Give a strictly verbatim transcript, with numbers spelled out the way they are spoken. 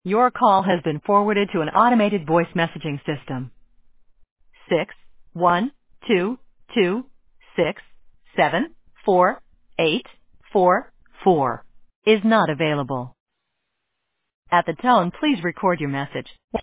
Your call has been forwarded to an automated voice messaging system. Six one two two six seven four eight four four is not available. At the tone, please record your message.